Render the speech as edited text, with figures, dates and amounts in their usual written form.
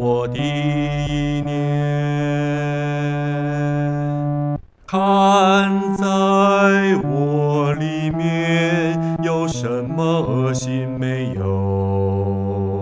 我的意念。看在我里面有什么恶行没有？